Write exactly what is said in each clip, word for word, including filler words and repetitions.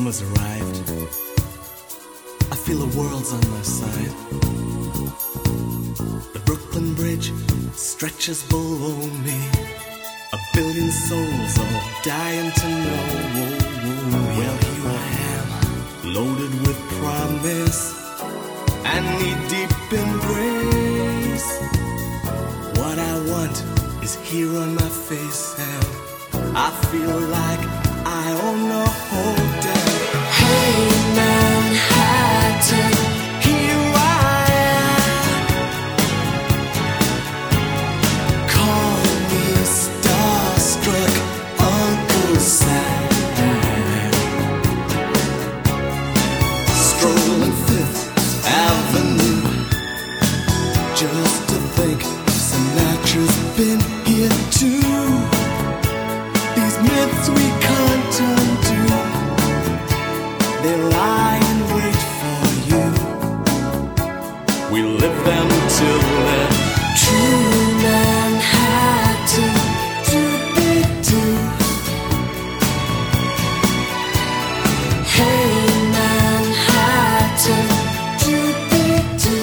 Summer's arrived. I feel the world's on my side. The Brooklyn Bridge stretches below me. A billion souls all dying to know. Well, here I am, loaded with promise and need-deep embrace. What I want is here on my face, and I feel like I own the whole day. Hey Manhattan, Here I am. Call me starstruck Uncle Sam. Strolling Fifth Avenue, just to think Sinatra's been here too. These myths we can't undo, they lie in wait for you. We live them till they're true Manhattan, do-be-do. Hey Manhattan, do-be-do.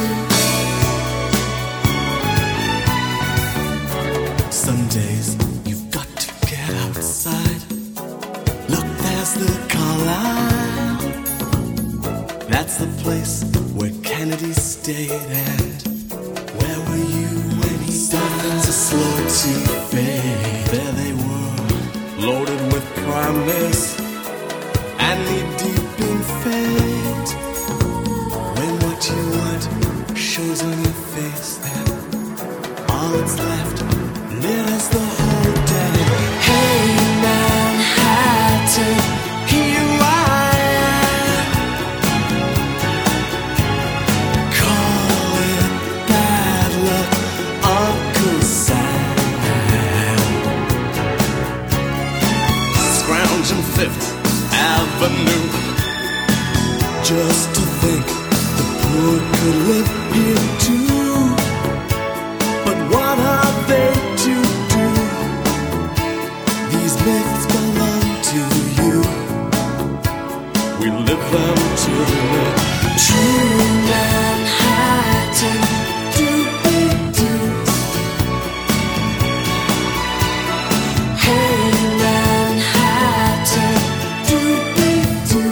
Some days you've got to get outside. Look, there's the Carlisle. That's the place where Kennedy stayed. And where were you when he died? A slow to fade. There they were, loaded with promise and knee-deep in fate. When what you want shows on your face, then all that's left lives the whole day. Hey Manhattan, Here I am. Call it bad luck, Uncle Sam. Scrounging Fifth Avenue, just to think the poor could live here too. But what are they to do? These myths belong to you. We live them till we're true Manhattan, do-be-do. Hey Manhattan, do-be-do.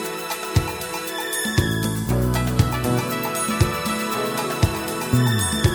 Mm.